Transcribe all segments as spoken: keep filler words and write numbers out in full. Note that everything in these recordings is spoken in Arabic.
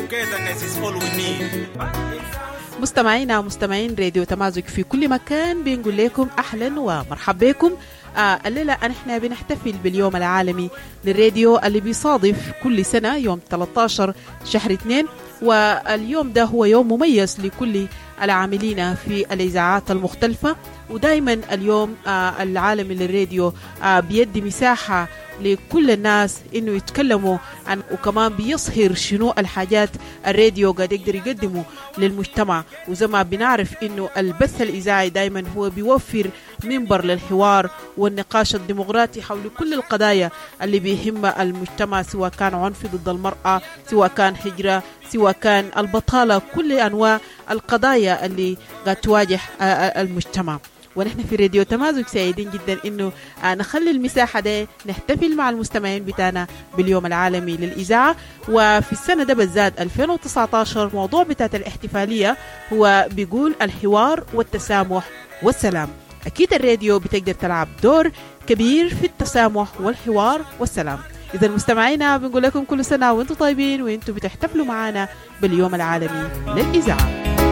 مستمعينا ومستمعين راديو تمازج في كل مكان بنقول لكم أهلا ومرحبا بكم. آه الليلة نحن بنحتفل باليوم العالمي للراديو اللي بيصادف كل سنة يوم ثلاثة عشر شهر اثنين، واليوم ده هو يوم مميز لكل العاملين في الإذاعات المختلفة. ودايما اليوم آه العالمي للراديو آه بيدي مساحة لكل الناس إنه يتكلموا عن، وكمان بيظهر شنو الحاجات الراديو قاعد يقدر يقدمه للمجتمع. وزي ما بنعرف إنه البث الإذاعي دايما هو بيوفر منبر للحوار والنقاش الديمقراطي حول كل القضايا اللي بيهم المجتمع، سواء كان عنف ضد المرأة، سواء كان هجرة، سواء كان البطالة، كل أنواع القضايا اللي قاعد تواجه المجتمع. ونحن في راديو تمازج سعيدين جدا انه نخلي المساحة دي نحتفل مع المستمعين بتاعنا باليوم العالمي للإذاعة. وفي السنة ده بالذات ألفين وتسعة عشر موضوع بتاعت الاحتفالية هو بيقول الحوار والتسامح والسلام. أكيد الراديو بتقدر تلعب دور كبير في التسامح والحوار والسلام. إذا مستمعينا بنقول لكم كل سنة وانتم طيبين وانتم بتحتفلوا معنا باليوم العالمي للإذاعة.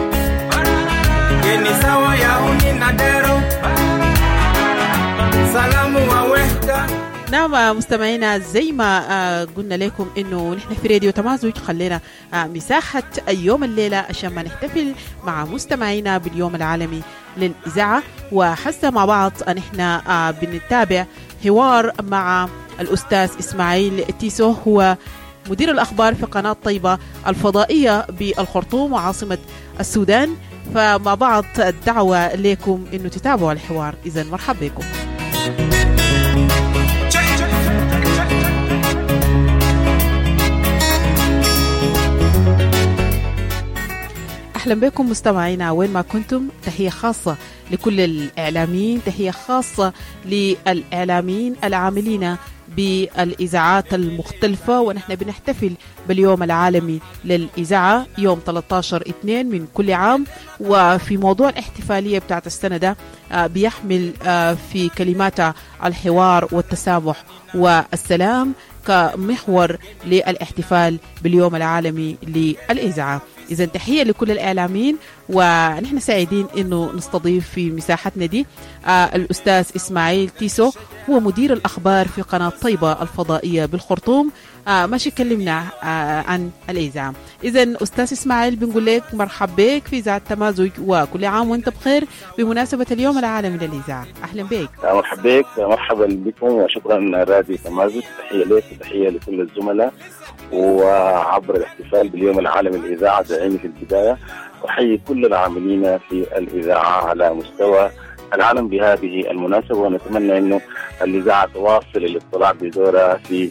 نعم مستمعينا، زي ما قلنا لكم انه نحن في راديو تمازج خلينا مساحة اليوم الليلة عشان ما نحتفل مع مستمعينا باليوم العالمي للإذاعة. وحسنا مع بعض نحن بنتابع حوار مع الأستاذ إسماعيل تيسو، هو مدير الأخبار في قناة طيبة الفضائية بالخرطوم وعاصمة السودان. فمع بعض الدعوة لكم إنه تتابعوا الحوار. إذا مرحبا بكم. أهلا بكم مستمعينا وين ما كنتم. تحية خاصة لكل الإعلاميين، تحية خاصة للإعلاميين العاملين بالإذاعات المختلفة. ونحن بنحتفل باليوم العالمي للإذاعة يوم ثلاثة عشر اثنين من كل عام. وفي موضوع الاحتفالية بتاعت السنة ده بيحمل في كلمات الحوار والتسامح والسلام كمحور للاحتفال باليوم العالمي للإذاعة. إذا تحية لكل الإعلاميين، ونحن سعيدين إنه نستضيف في مساحتنا دي آه الأستاذ إسماعيل تيسو، هو مدير الأخبار في قناة طيبة الفضائية بالخرطوم. آه ماشي كلمنا آه عن الإذاعة. إذا أستاذ إسماعيل بنقول لك مرحب بك في إذاعة تمازج، وكل عام وأنت بخير بمناسبة اليوم العالمي للإذاعة. أهلا بك. مرحب بك، مرحبا بكم وشكرا راديو تمازج. تحية لك وتحية لكل الزملاء. وعبر الاحتفال باليوم العالمي للإذاعة دعيني في البداية أحيي كل العاملين في الإذاعة على مستوى العالم بهذه المناسبة، ونتمنى أنه الإذاعة تواصل الاطلاع بدورها في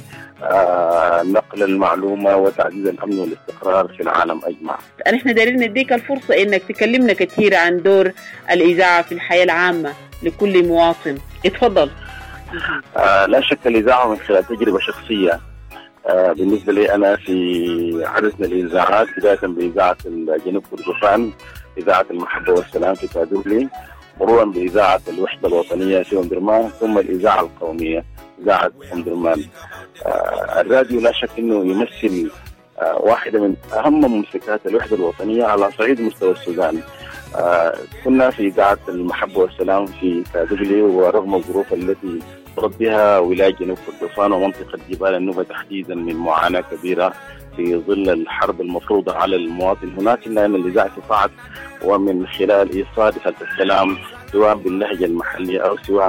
آه نقل المعلومة وتعزيز الأمن والاستقرار في العالم أجمع. نحن دايرين نديك الفرصة أنك تكلمنا كثير عن دور الإذاعة في الحياة العامة لكل مواطن. اتفضل. آه لا شك الإذاعة من خلال تجربة شخصية آه بالنسبة لي أنا في عدد من الإذاعات، بداية بإذاعة الجنوب كردفان، إذاعة المحبة والسلام في كادولي، مرورا بإذاعة الوحدة الوطنية في أم درمان، ثم الإذاعة القومية إذاعة أم درمان. آه الراديو لا شك أنه يمثل آه واحدة من أهم ممسكات الوحدة الوطنية على صعيد مستوى السودان. آه كنا في إذاعة المحبة والسلام في كادولي، ورغم الظروف التي مرت بها ولاية جنوب كردفان ومنطقة جبال النوبة تحديدا من معاناة كبيرة في ظل الحرب المفروضة على المواطن هناك، إلا أن الإذاعة استطاعت ومن خلال إيصال رسالة السلام سواء باللهجة المحلية أو سواء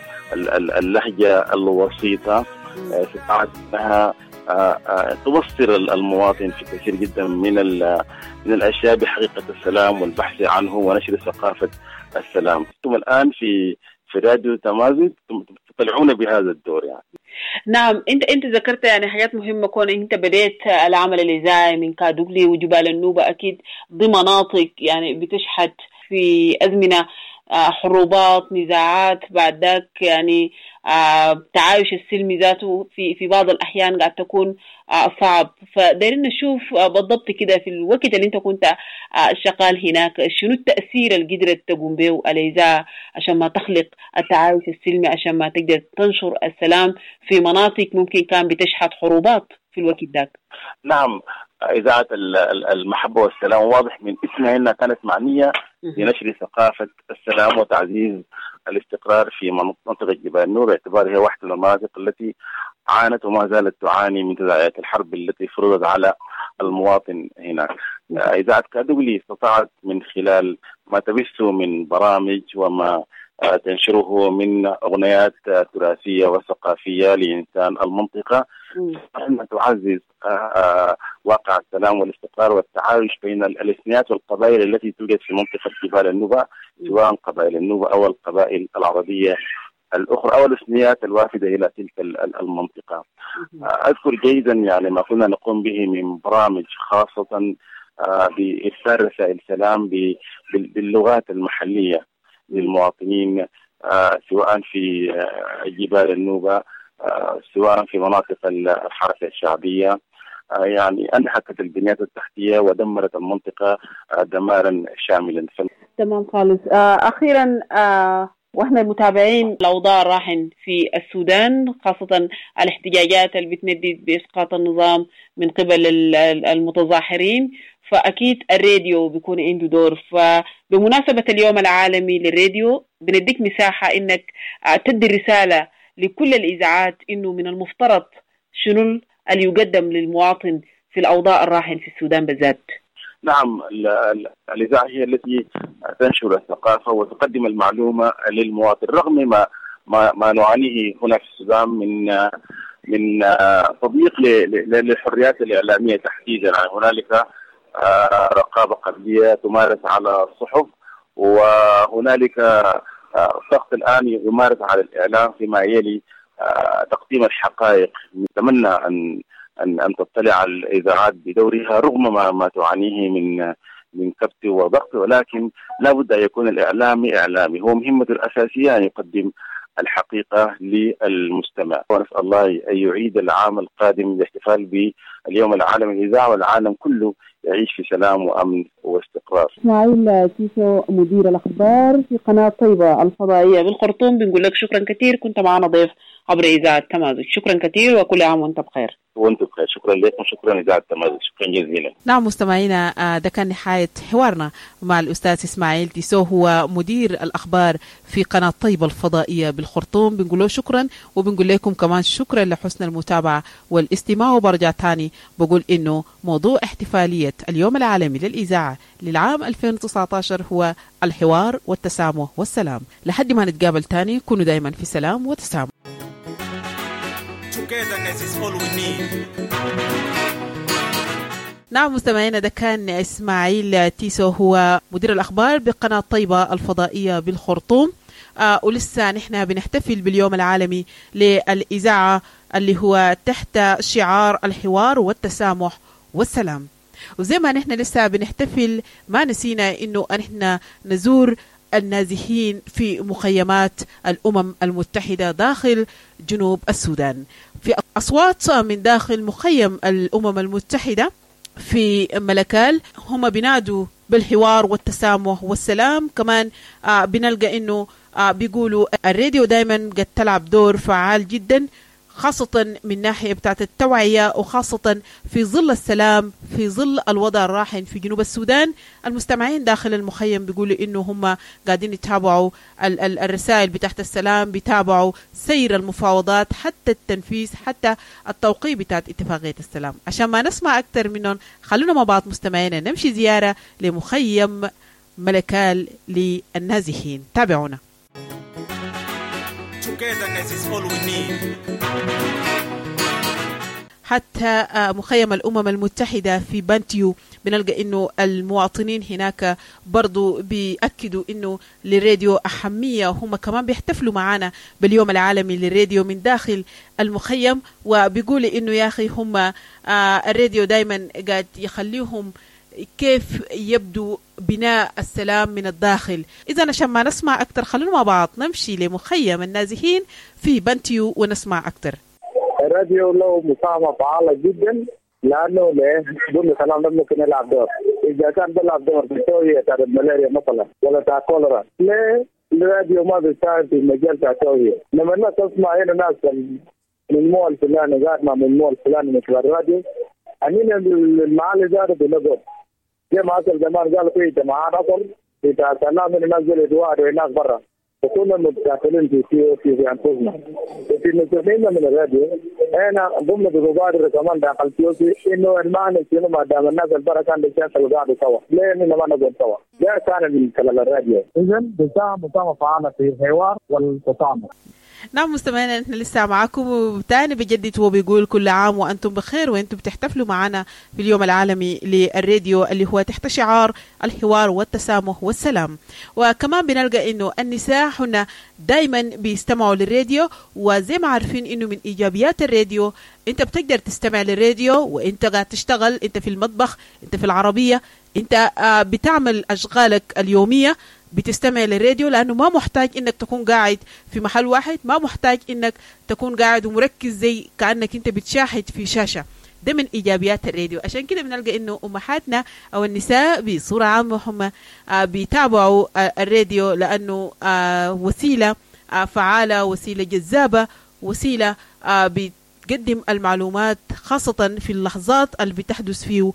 باللهجة الوسيطة استطاعت أنها توصل المواطن في كثير جدا من من الأشياء بحقيقة السلام والبحث عنه ونشر ثقافة السلام. ثم الآن في في راديو تمازج تطلعون بهذا الدور يعني. نعم، انت انت ذكرت يعني حاجات مهمه، كون انت بديت العمل الاذاعي من كادوغلي وجبال النوبه، اكيد دي مناطق يعني بتشحت في ازمنه حروبات، نزاعات، بعد ذاك يعني التعايش السلمي ذاته في في بعض الأحيان قاعد تكون صعب. فدايرين نشوف بالضبط كده في الوقت اللي انت كنت شغال هناك شنو التأثير اللي قدرت تقوم به الإذاعة عشان ما تخلق التعايش السلمي، عشان ما تقدر تنشر السلام في مناطق ممكن كان بتشهد حروبات في الوقت ذاك. نعم، إذاعة المحبة والسلام واضح من اسمها أنها كانت معنية بنشر ثقافة السلام وتعزيز الاستقرار في منطقة جبال النور، باعتبارها واحدة من المناطق التي عانت وما زالت تعاني من تداعيات الحرب التي فرضت على المواطن هناك. إذاعة كادوغلي استطاعت من خلال ما تبثه من برامج وما تنشره من أغنيات تراثية وثقافية لإنسان المنطقة أن تعزز واقع السلام والاستقرار والتعايش بين الإثنيات والقبائل التي توجد في منطقة جبال النوبة، سواء قبائل النوبة أو القبائل العربية الأخرى أو الإثنيات الوافدة إلى تلك المنطقة. أذكر جيدا يعني ما كنا نقوم به من برامج خاصة بإرسال رسائل سلام باللغات المحلية للمواطنين، سواء في جبال النوبة سواء في مناطق الحركة الشعبية. يعني أنهكت البنيات التحتية ودمرت المنطقة دمارا شاملا. تمام خالص. أخيرا واحنا متابعين الأوضاع الراهن في السودان، خاصة الاحتجاجات اللي بتندد بإسقاط النظام من قبل المتظاهرين، فأكيد الراديو بيكون عنده دور. فبمناسبة اليوم العالمي للراديو بنديك مساحة إنك تدي رسالة لكل الإذاعات إنه من المفترض شنو اللي يقدم للمواطن في الأوضاع الراهن في السودان بالذات. نعم، الإذاعة هي التي تنشر الثقافة وتقدم المعلومة للمواطن رغم ما ما, ما نعانيه هنا في السودان من من تضييق للحريات الإعلامية تحديدا. هنالك رقابة قبلية تمارس على الصحف، وهنالك ضغط الآن يمارس على الإعلام فيما يلي تقديم الحقائق. نتمنى أن أن أن تطلع الإذاعات بدورها رغم ما ما تعانيه من من كبت وضغط، ولكن لا بد أن يكون الإعلامي إعلامي، هو مهمته الأساسية أن يقدم الحقيقة للمستمع. ونسأل الله أن يعيد العام القادم بالاحتفال باليوم العالمي للإذاعة والعالم كله يعيش في سلام وأمن واستقرار. إسماعيل تيسو مدير الأخبار في قناة طيبة الفضائية بالخرطوم، بنقول لك شكرا كثير، كنت معنا ضيف عبر إذاعة تمازج. شكرا كثير وكل عام وانت بخير. وانت بخير. شكرا لكم، شكرا إذاعة تمازج، شكرا جزيلا. نعم مستمعينا، ده كان نهاية حوارنا مع الأستاذ إسماعيل تيسو، هو مدير الأخبار في قناة طيبة الفضائية بالخرطوم. بنقول له شكرا، وبنقول لكم كمان شكرا لحسن المتابعة والاستماع. وبرجع تاني بقول إنه موضوع احتفالية اليوم العالمي للإذاعة للعام ألفين وتسعة عشر هو الحوار والتسامح والسلام. لحد ما نتقابل تاني كونوا دايما في سلام وتسامح. نعم مستمعينا، ده كان إسماعيل تيسو هو مدير الأخبار بقناة طيبة الفضائية بالخرطوم. آه ولسه نحن بنحتفل باليوم العالمي للإذاعة اللي هو تحت شعار الحوار والتسامح والسلام. وزي ما نحن لسه بنحتفل ما نسينا إنه نحن نزور النازحين في مخيمات الأمم المتحدة داخل جنوب السودان. في أصوات من داخل مخيم الأمم المتحدة في ملكال هم بينادوا بالحوار والتسامح والسلام. كمان آه بنلقى إنه آه بيقولوا الراديو دايما قد تلعب دور فعال جدا، خاصة من ناحية بتاعت التوعية، وخاصة في ظل السلام، في ظل الوضع الراهن في جنوب السودان. المستمعين داخل المخيم بيقولوا إنه هم قاعدين يتابعوا ال- ال- الرسائل بتاعت السلام، بيتابعوا سير المفاوضات حتى التنفيذ، حتى التوقيع بتاعت اتفاقية السلام. عشان ما نسمع أكتر منهم خلونا مع بعض مستمعينا نمشي زيارة لمخيم ملكال للنازحين. تابعونا. حتى مخيم الأمم المتحدة في بانتيو بنلقى إنه المواطنين هناك برضو بيأكدوا إنه للراديو أهمية، هم كمان بيحتفلوا معنا باليوم العالمي للراديو من داخل المخيم، وبيقولوا إنه يا أخي هم الراديو دايما قاعد يخليهم كيف يبدو بناء السلام من الداخل. إذا عشان ما نسمع أكثر خلونا مع بعض نمشي لمخيم النازحين في بنتيو ونسمع أكثر. الراديو له مساهمة فعالة جدا لأنه له دون سلام ممكن يلعب دور. إذا كان بيلعب دور في توعية تاع الملاريا مثلا ولا تاع كوليرا، ليه الراديو ما بيساعد في مجال تاع التوعية؟ لما الناس تسمع هنا ناس من مول فلاني قاعد مع من مول فلاني مثل الراديو، أنين المعالي زادوا بلغة زي ما أصل زمان قالوا في جماعات أصل في تاع سلام ينزل إدوار هناك برا، وكنا متداخلين في في في في أنفسنا. في نستفيد من الراديو أنا ضمن المبادرة كمان داخل سيوسي إنه المعنى شنو ما دام الناس البرا كان بيشتغلوا قاعدوا سوا، ليه إننا ما نقول سوا؟ ده كان من خلال الراديو. إذا بساهم مساهمة فعالة في الحوار والتسامح. نعم مستمعينا، نحن لسه معكم وتاني بجدد وبيقول كل عام وأنتم بخير وأنتم بتحتفلوا معنا في اليوم العالمي للراديو اللي هو تحت شعار الحوار والتسامح والسلام. وكمان بنلقى إنه النساء هنا دايما بيستمعوا للراديو، وزي ما عارفين إنه من إيجابيات الراديو أنت بتقدر تستمع للراديو وأنت قاعد تشتغل، أنت في المطبخ، أنت في العربية، أنت بتعمل أشغالك اليومية بتستمع للراديو، لأنه ما محتاج إنك تكون قاعد في محل واحد، ما محتاج إنك تكون قاعد ومركز زي كأنك أنت بتشاهد في شاشة. ده من إيجابيات الراديو. عشان كده بنلقى إنه أمهاتنا أو النساء بصورة عامة هم بيتابعوا الراديو لأنه وسيلة فعالة، وسيلة جذابة، وسيلة بتقدم المعلومات خاصة في اللحظات اللي بتحدث فيه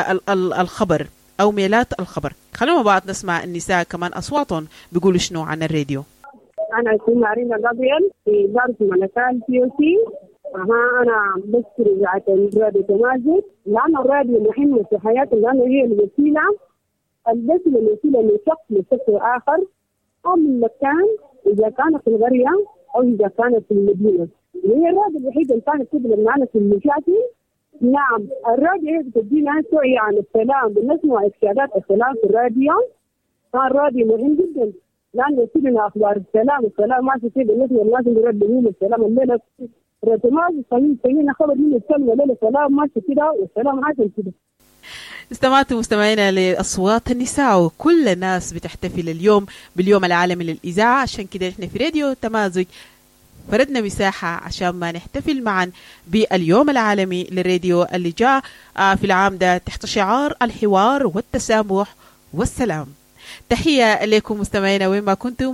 الخبر أو ميلات الخبر. خلونا بعض نسمع النساء كمان أصواتهم بيقولوا شنو عن الراديو. أنا اسمي مارينا جابرييل في إدارة ملكان سي او سي. أها أنا بشكر إذاعة الراديو تمازج لأن الراديو مهم في حياتنا، لأنه هي الوسيلة التي الوسيلة من شخص لشخص آخر أو من مكان، إذا كانت في القرية أو إذا كانت في المدينة. هي الراديو الوحيد اللي كانت تبلغ معنا في المشاكل. نعم الراديو هي بتدينا توعية عن السلام، بنسمع إرشادات السلام في الراديو. فالراديو مهم جدا لأنه يصيرنا أخبار السلام، السلام ما تصير بالنسبة للناس اللي يرددون السلام الليلة رتماز صحيح صحيح خبر من السلام الليلة السلام ما كده والسلام عادل كده. استمعتوا مستمعينا لأصوات النساء، وكل الناس بتحتفل اليوم باليوم العالمي للإذاعة. عشان كده احنا في راديو تمازج فردنا مساحة عشان ما نحتفل معا باليوم العالمي للراديو اللي جاء في العام ده تحت شعار الحوار والتسامح والسلام. تحية لكم مستمعينا وين ما كنتم،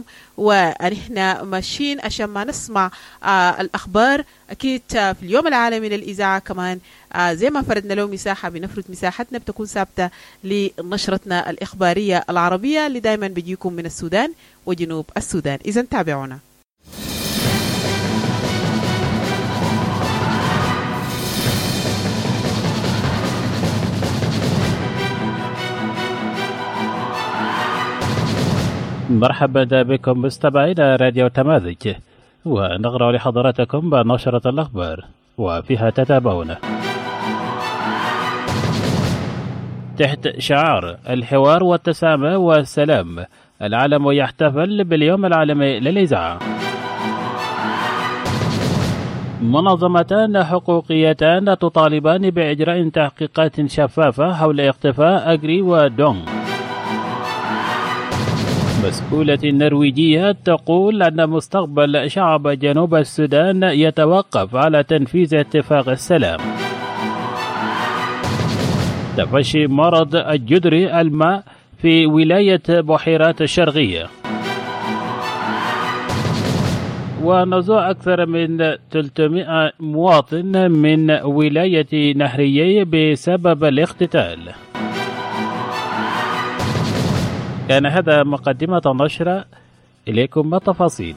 ونحن ماشيين عشان ما نسمع آه الأخبار. أكيد آه في اليوم العالمي للإذاعة كمان آه زي ما فردنا له مساحة بنفرد مساحتنا بتكون ثابتة لنشرتنا الإخبارية العربية اللي دايما بيجيكم من السودان وجنوب السودان. إذن تابعونا. مرحبا بكم مستمعينا راديو تمازج، ونقرأ لحضراتكم بنشرة الأخبار وفيها تتابعون. تحت شعار الحوار والتسامح والسلام، العالم يحتفل باليوم العالمي للإذاعة. منظمتان حقوقيتان تطالبان بإجراء تحقيقات شفافة حول اختفاء أجري ودونغ. مسؤولة نرويجية تقول أن مستقبل شعب جنوب السودان يتوقف على تنفيذ اتفاق السلام. تفشي مرض الجدري الماء في ولاية بحيرات الشرقية. ونزوع أكثر من ثلاثمائة مواطن من ولاية نهرية بسبب الاقتتال. كان هذا مقدمة النشرة، إليكم التفاصيل.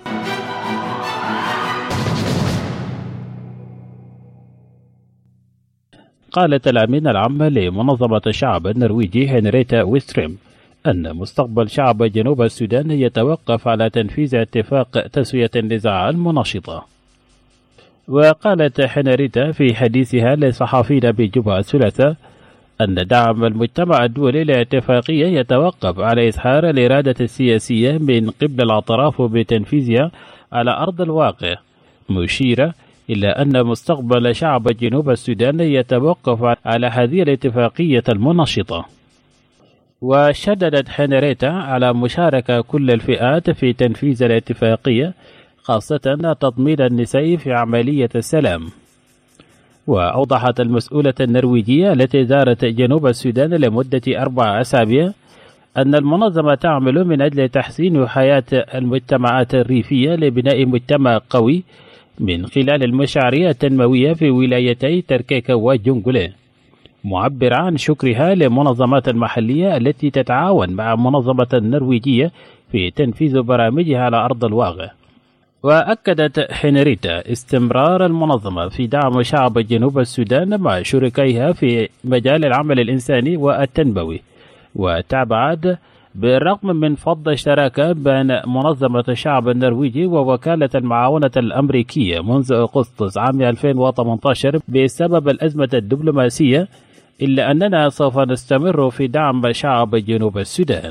قالت الأمين العام لمنظمة الشعب النرويجي هنريتا ويستريم أن مستقبل شعب جنوب السودان يتوقف على تنفيذ اتفاق تسوية النزاع المنشطة. وقالت هنريتا في حديثها للصحفيين بجوبا الثلاثاء أن دعم المجتمع الدولي للاتفاقية يتوقف على إظهار الإرادة السياسية من قبل الأطراف بتنفيذها على أرض الواقع، مشيرة إلا أن مستقبل شعب جنوب السودان يتوقف على هذه الاتفاقية المنشطة. وشددت هنريتا على مشاركة كل الفئات في تنفيذ الاتفاقية، خاصة تضمين النساء في عملية السلام. وأوضحت المسؤولة النرويجية التي زارت جنوب السودان لمدة أربع أسابيع أن المنظمة تعمل من أجل تحسين حياة المجتمعات الريفية لبناء مجتمع قوي من خلال المشاريع التنموية في ولايتي تركيكا وجونغولي، معبر عن شكرها للمنظمات المحلية التي تتعاون مع المنظمة النرويجية في تنفيذ برامجها على أرض الواقع. وأكدت هنريتا استمرار المنظمة في دعم شعب جنوب السودان مع شركائها في مجال العمل الإنساني والتنموي، وتابعت بالرغم من فض الشراكة بين منظمة الشعب النرويجي ووكالة المعاونة الأمريكية منذ أغسطس عام ألفين وثمانية عشر بسبب الأزمة الدبلوماسية، إلا أننا سوف نستمر في دعم شعب جنوب السودان.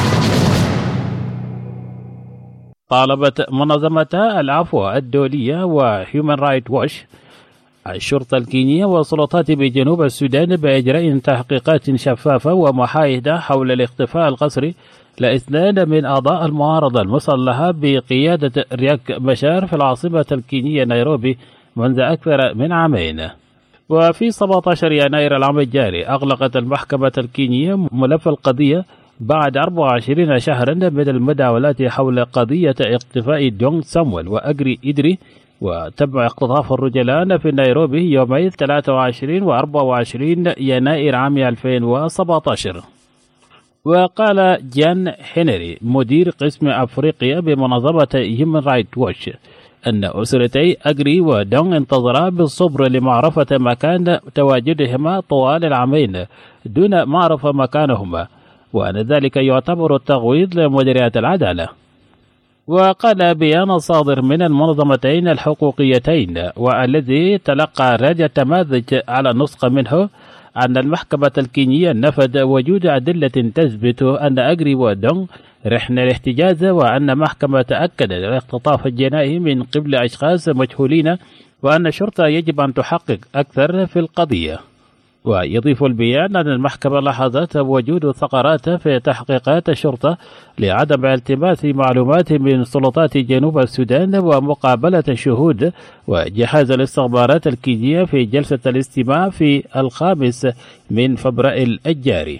طالبت منظمة العفو الدولية وهيومن رايت ووش الشرطة الكينية والسلطات بجنوب السودان بإجراء تحقيقات شفافة ومحايدة حول الاختفاء القسري لاثنين من أعضاء المعارضة المسلحة بقيادة رياك مشار في العاصمة الكينية نيروبي منذ أكثر من عامين. وفي سبعة عشر يناير العام الجاري أغلقت المحكمة الكينية ملف القضية بعد أربع وعشرين شهرا من المداولات حول قضية اختفاء دونغ سامويل وأجري إدري، وتم اختطاف الرجلان في نيروبي يومي ثلاثة وعشرين و أربعة وعشرين يناير عام ألفين وسبعة عشر. وقال جان هنري مدير قسم أفريقيا بمنظمة هيومن رايت ووتش أن أسرتي أجري ودونغ انتظرا بالصبر لمعرفة مكان تواجدهما طوال العامين دون معرفة مكانهما، وأن ذلك يعتبر تغويض لمجريات العدالة. وقال بيان صادر من المنظمتين الحقوقيتين والذي تلقى راديو تماذج على نسخة منه أن المحكمة الكينية نفت وجود أدلة تثبت أن أجري ودونغ رحن الاحتجاز، وأن محكمة تأكد الاختطاف الجنائي من قبل أشخاص مجهولين، وأن الشرطة يجب أن تحقق أكثر في القضية. ويضيف البيان أن المحكمة لاحظت وجود ثغرات في تحقيقات الشرطة لعدم التماس معلومات من سلطات جنوب السودان ومقابلة الشهود وجهاز الاستخبارات الكينية في جلسة الاستماع في الخامس من فبراير الجاري.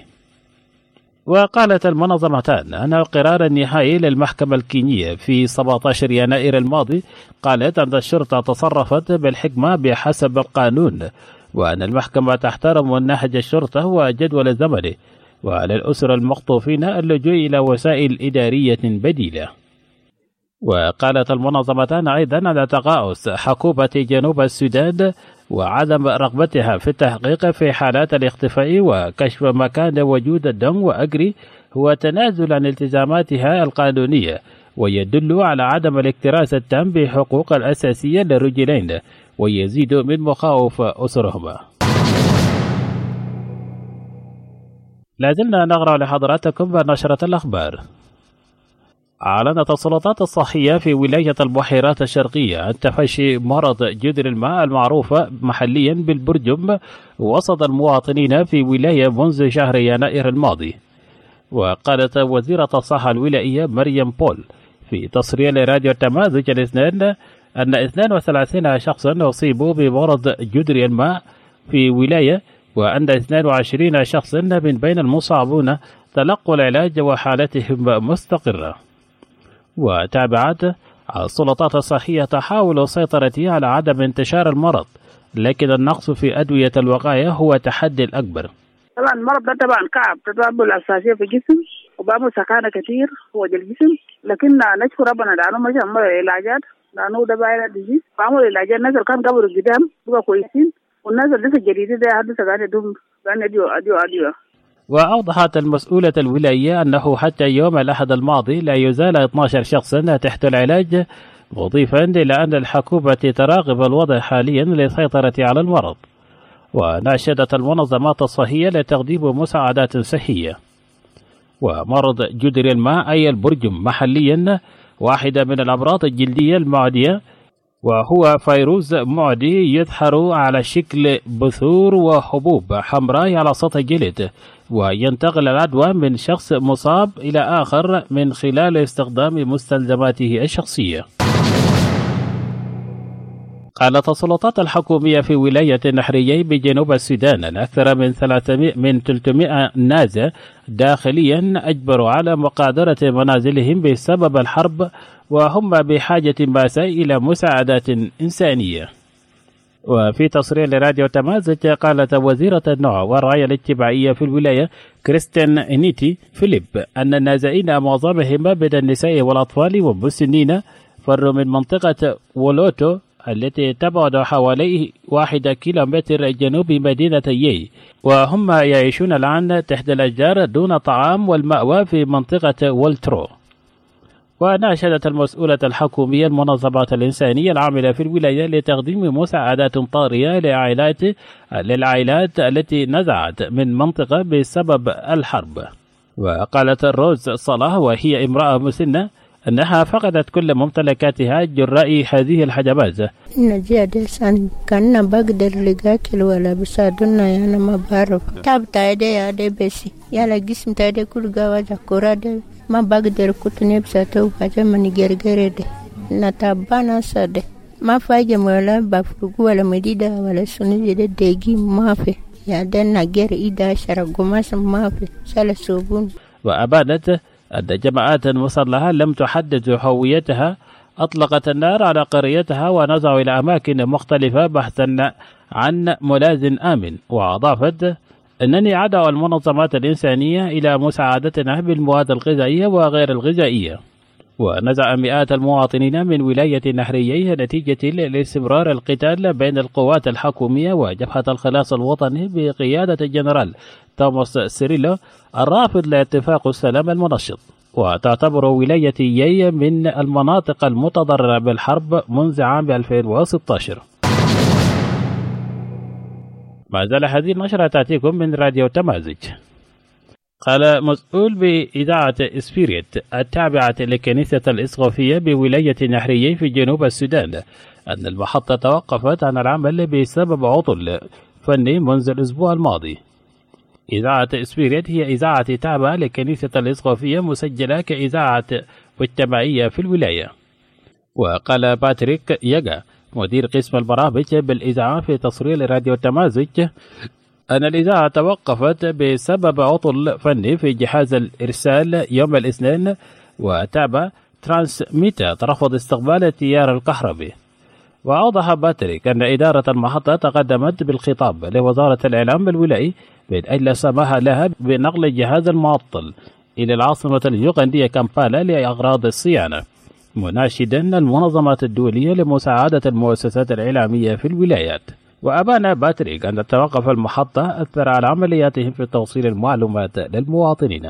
وقالت المنظمتان أن القرار النهائي للمحكمة الكينية في سبعة عشر يناير الماضي قالت أن الشرطة تصرفت بالحكمة بحسب القانون، وأن المحكمة تحترم نهج الشرطة وجدول زمنه، وعلى الأسر المخطوفين اللجوء إلى وسائل إدارية بديلة. وقالت المنظمتان أيضا أن تقاعس حكومة جنوب السودان وعدم رغبتها في التحقيق في حالات الاختفاء وكشف مكان وجود دونغ وأجري هو تنازل عن التزاماتها القانونية، ويدل على عدم الاكتراث التام بحقوق الأساسية للرجلين، ويزيد من مخاوف أسرهما. لازلنا نقرأ لحضراتكم نشرة الأخبار. أعلنت السلطات الصحية في ولاية البحيرات الشرقية عن تفشي مرض جدر الماء المعروف محليا بالبرجم وسط المواطنين في ولاية منذ شهر يناير الماضي. وقالت وزيرة الصحة الولائية مريم بول في تصريح لراديو تماذج الاثنين أن اثنين وثلاثين شخصا أصيبوا بمرض جدر الماء في ولاية، وأن اثنين وعشرين شخصا من بين المصابون تلقوا العلاج وحالتهم مستقرة. وتابعت السلطات الصحية تحاول السيطرة على عدم انتشار المرض، لكن النقص في أدوية الوقاية هو التحدي الأكبر. طبعا المرض ده طبعا كعب تتعب الأساسية في الجسم وبعمل سخانة كثير في وجه الجسم، لكن نشكر ربنا لأنه ما شاء الله العلاجات، لأنه ده بايرة ديزيز بعمل العلاجات. الناس اللي كان قبل القدام بقوا كويسين، والناس اللي لسه جديدة ده حدث قاعد يدوم قاعد يديو أديو أديو. وأوضحت المسؤولة الولاية أنه حتى يوم الأحد الماضي لا يزال اثني عشر شخصا تحت العلاج، مضيفا إلى أن الحكومة تراقب الوضع حاليا للسيطرة على المرض. وناشدت المنظمات الصحية لتقديم مساعدات صحية. ومرض جدر الماء أي البرجم محليا واحدة من الأمراض الجلدية المعدية وهو فيروز معدي يظهر على شكل بثور وحبوب حمراء على سطح الجلد، وينتقل العدوى من شخص مصاب إلى آخر من خلال استخدام مستلزماته الشخصية. قالت السلطات الحكومية في ولاية النحريي بجنوب السودان أن أكثر من ثلاثمائة من ثلاثمائة نازح داخليا أجبروا على مغادرة منازلهم بسبب الحرب، وهم بحاجة ماسة إلى مساعدات إنسانية. وفي تصريح لراديو تمازج قالت وزيرة النوع والرعاية الاجتماعية في الولاية كريستين نيتي فيليب أن النازحين معظمهم بين النساء والأطفال والمسنين فروا من منطقة وولوتو التي تبعد حوالي واحد كيلومتر جنوب مدينة يي، وهم يعيشون الآن تحت الأشجار دون طعام والمأوى في منطقة والترو. وناشدت المسؤولة الحكومية المنظمات الإنسانية العاملة في الولاية لتقديم مساعدات طارئة للعائلات للعائلات التي نزعت من منطقة بسبب الحرب. وقالت روز صلاح وهي امرأة مسنة أنها فقدت كل ممتلكاتها جراء هذه الهجمات. نجيادسان كان بقدر لقاكل ولا بسادنا أنا ما بعرف تاب تايدي يا دي بسي يلا جسم تايدي كل جواجا كورادي ما بقدر كتني بساتو حاجة من جرجرة دي نتابانا سادي ما فاجة ولا بفرق ولا مديدة ولا سنجد ديجي ما في يا دنا جر إيدا شرقماس ما في سال سوبون. وأبانت أن جماعات مسلحة لم تحدد هويتها أطلقت النار على قريتها ونزعوا إلى أماكن مختلفة بحثا عن ملاذ آمن. وأضافت أنني أدعو المنظمات الإنسانية إلى مساعدتنا بالمواد الغذائية وغير الغذائية. ونزع مئات المواطنين من ولاية النحريي نتيجة لاستمرار القتال بين القوات الحكومية وجبهة الخلاص الوطني بقيادة الجنرال توماس سيريلو الرافض لاتفاق السلام المنشط. وتعتبر ولاية يي من المناطق المتضررة بالحرب منذ عام ألفين وستة عشر. ما زال هذه النشرة تأتيكم من راديو تمازج. قال مسؤول بإذاعة إسبيريت التابعة لكنيسة الإسقفية بولاية نحريي في جنوب السودان أن المحطة توقفت عن العمل بسبب عطل فني منذ الأسبوع الماضي. إذاعة إسبيريت هي إذاعة تابعة لكنيسة الإسقفية مسجلة كإذاعة مجتمعية في الولاية. وقال باتريك ياغا مدير قسم البرامج بالإذاعة في تصريح راديو تمازج أن الإذاعة توقفت بسبب عطل فني في جهاز الإرسال يوم الاثنين، وتابع ترانسميتا ترفض استقبال التيار الكهربي. وأوضح باتريك أن إدارة المحطة تقدمت بالخطاب لوزارة الإعلام الولائي من أجل السماح لها بنقل الجهاز المعطل إلى العاصمة اليوغندية كامبالا لأغراض الصيانة، مناشدا المنظمات الدولية لمساعدة المؤسسات الإعلامية في الولايات. وأبان باتريك أن توقف المحطة أثر على عملياتهم في توصيل المعلومات للمواطنين.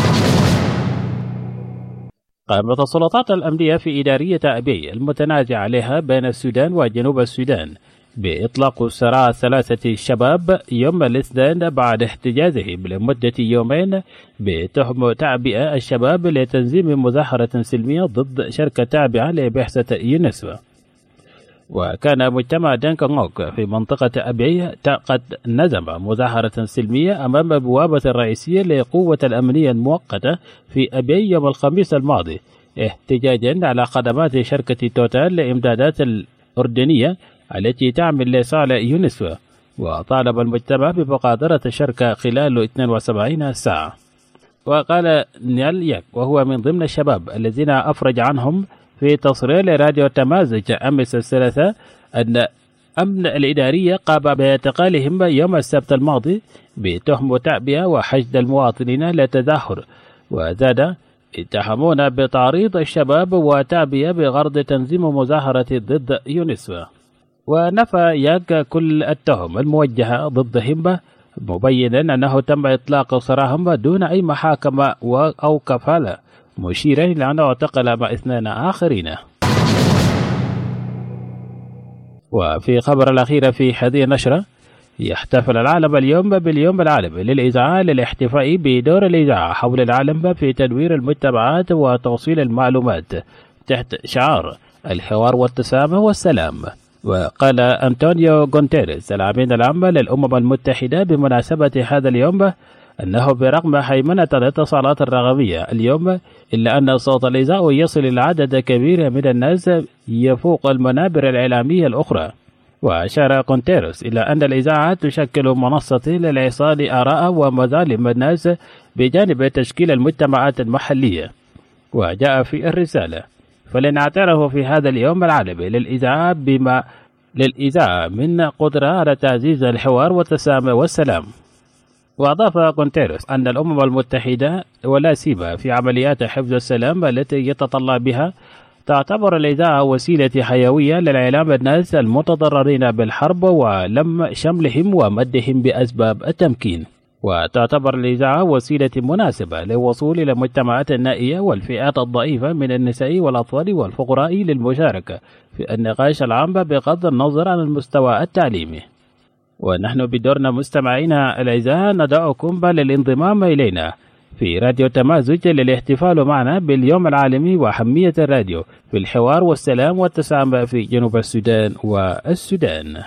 قامت السلطات الأمنية في إدارية أبي المتنازع عليها بين السودان وجنوب السودان بإطلاق سراح ثلاثة شباب يوم الاثنين بعد احتجازهم لمدة يومين بتهم تعبئة الشباب لتنظيم مظاهرة سلمية ضد شركة تابعة لبعثة يونسكو. وكان مجتمع دانكونغوك في منطقة أبي قد نظم مظاهرة سلمية أمام بوابة الرئيسية لقوة الأمنية المؤقتة في أبي يوم الخميس الماضي احتجاجا على خدمات شركة توتال لإمدادات الأردنية التي تعمل لصالح يونسكو. وطالب المجتمع بمغادرة الشركة خلال اثنتين وسبعين ساعة. وقال نيال ياك وهو من ضمن الشباب الذين أفرج عنهم في تصريح لراديو تمازج أمس الثلاثاء أن أمن الإدارية قام باعتقالهم يوم السبت الماضي بتهم تعبئة وحشد المواطنين للتظاهر. وزاد اتهمون بتعريض الشباب وتعبئة بغرض تنظيم مظاهرة ضد يونسكو. ونفى ياك كل التهم الموجهة ضدهم مبينا أنه تم إطلاق سراحهم دون أي محاكمة أو كفالة، مشيرا إلى أنه اعتقل مع اثنين آخرين. وفي خبر الأخير في هذه النشرة، يحتفل العالم اليوم باليوم العالمي للإذاعة للاحتفاء بدور الإذاعة حول العالم في تنوير المجتمعات وتوصيل المعلومات تحت شعار الحوار والتسامح والسلام. وقال أنطونيو غونتيريز الأمين العام للأمم المتحدة بمناسبة هذا اليوم أنه برغم هيمنة الاتصالات الرقمية اليوم إلا أن صوت الإذاعة يصل إلى عدد كبير من الناس يفوق المنابر الإعلامية الأخرى. وأشار غونتيريز إلى أن الإذاعة تشكل منصة للإيصال آراء ومظالم الناس بجانب تشكيل المجتمعات المحلية. وجاء في الرسالة: فلنعترف في هذا اليوم العالمي للإذاعة بما للإذاعة من قدرة على تعزيز الحوار والتسامح والسلام. وأضاف غونتيريز أن الأمم المتحدة ولا سيما في عمليات حفظ السلام التي يتطلب بها تعتبر الإذاعة وسيلة حيوية للإعلام الناس المتضررين بالحرب ولم شملهم ومدهم بأسباب التمكين. وتعتبر الإذاعة وسيلة مناسبة للوصول إلى المجتمعات النائية والفئات الضعيفة من النساء والأطفال والفقراء للمشاركة في النقاش العام بغض النظر عن المستوى التعليمي. ونحن بدورنا مستمعينا الأعزاء ندعوكم للانضمام إلينا في راديو تمازج للاحتفال معنا باليوم العالمي وأهمية الراديو في الحوار والسلام والتسامح في جنوب السودان والسودان.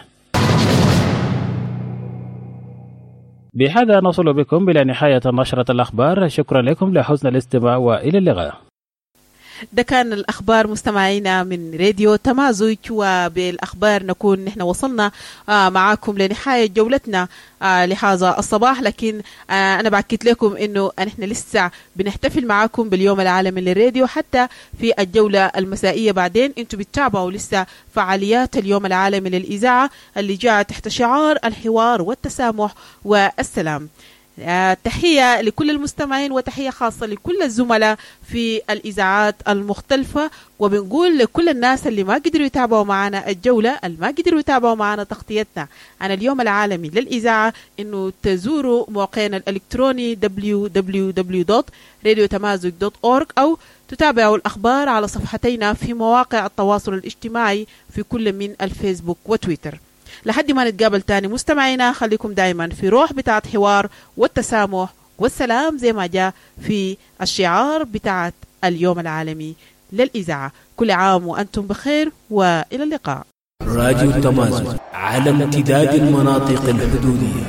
بهذا نصل بكم إلى نهاية نشرة الأخبار. شكرا لكم لحسن الاستماع وإلى اللقاء. ده كان الأخبار مستمعينا من راديو تمازج، وبالأخبار نكون نحن وصلنا آه معاكم لنهاية جولتنا آه لهذا الصباح. لكن آه أنا بأكد لكم إنه نحن لسه بنحتفل معاكم باليوم العالمي للراديو حتى في الجولة المسائية. بعدين أنتم بتتابعوا لسه فعاليات اليوم العالمي للإذاعة اللي جاء تحت شعار الحوار والتسامح والسلام. آه تحية لكل المستمعين وتحية خاصة لكل الزملاء في الإذاعات المختلفة، وبنقول لكل الناس اللي ما قدروا يتابعوا معنا الجولة، اللي ما قدروا يتابعوا معنا تغطيتنا عن اليوم العالمي للإذاعة، إنه تزوروا موقعنا الإلكتروني دبليو دبليو دبليو دوت راديو تمازج دوت أورج أو تتابعوا الأخبار على صفحتينا في مواقع التواصل الاجتماعي في كل من الفيسبوك وتويتر. لحد ما نتقابل تاني مستمعينا، خليكم دائما في روح بتاعت حوار والتسامح والسلام زي ما جاء في الشعار بتاعت اليوم العالمي للإذاعة. كل عام وأنتم بخير وإلى اللقاء. راديو تمازج على امتداد المناطق الحدودية.